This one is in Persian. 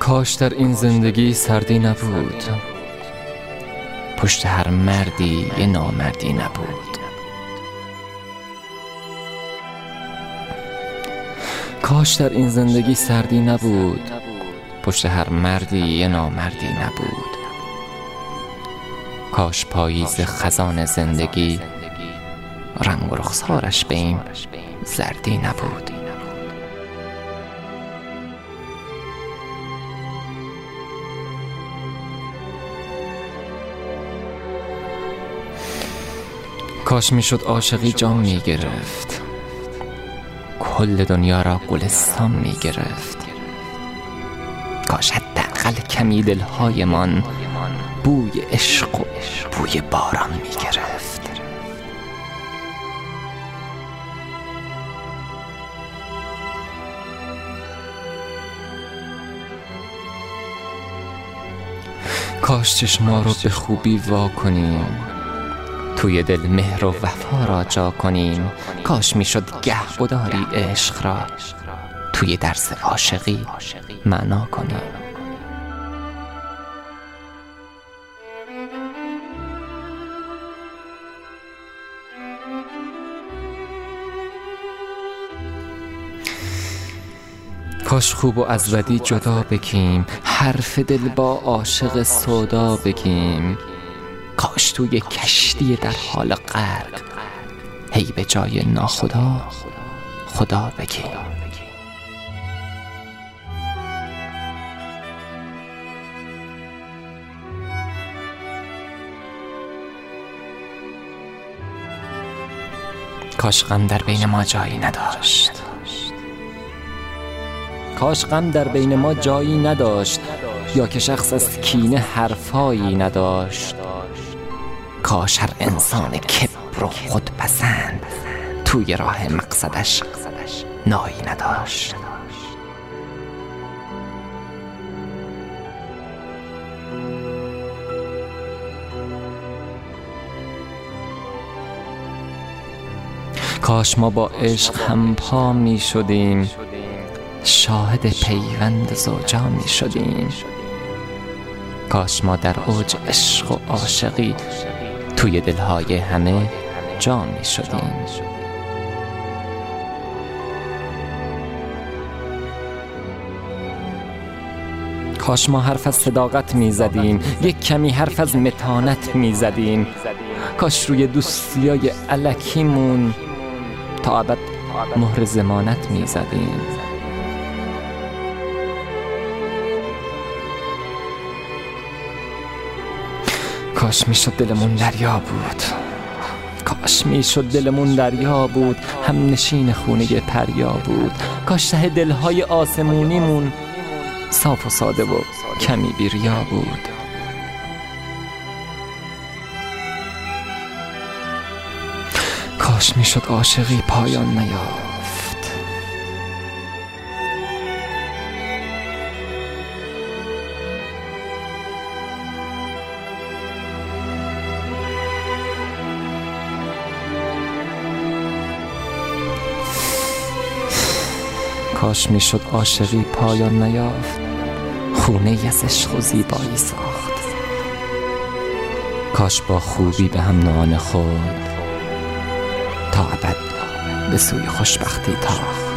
کاش در این زندگی سردی نبود، پشت هر مردی یه نامردی نبود. کاش در این زندگی سردی نبود، پشت هر مردی یه نامردی نبود. کاش پاییز خزان زندگی رنگ و رخسارش به این زردی نبود. کاش میشد عاشقی جام میگرفت، کل دنیا را گلستان میگرفت. کاش حداقل کمی دلهایمان بوی عشق و بوی باران میگرفت. کاش چشما رو به خوبی وا کنیم، توی دل مهر و وفا را جا کنیم. کاش میشد گهگداری عشق را توی درس عاشقی معنا کنیم. کاش خوب و از بدی جدا بگیم، حرف دل با عاشق سودا بگیم. کاش توی کشتی در حال غرق هی به جای ناخدا خدا بگیم. کاش غم در بین ما جایی نداشت، کاش غم در بین ما جایی نداشت، یا که شخص از کینه حرفایی نداشت. کاش هر انسان کبر و خودپسند توی راه مقصدش نایی نداشت. کاش ما با عشق همپا می شدیم، شاهد پیوند زوجا می شدیم. کاش ما در اوج عشق و عاشقی توی دلهای همه جا می شدیم. کاش ما حرف از صداقت می زدیم، یک کمی حرف از متانت می زدیم. کاش روی دوستیای الکیمون تا ابد مهر ضمانت می زدیم. کاش میشد دلمون دریا بود، کاش میشد دلمون دریا بود، هم نشین خونه پریا بود. کاش ته دلهای آسمونیمون صاف و ساده و کمی بیریا بود. کاش میشد عاشقی پایان نیافت، کاش میشد عاشقی پایان نیافت، خونه ای از عشق و زیبایی ساخت. کاش با خوبی به هم نان خود تا ابد به سوی خوشبختی تاخت.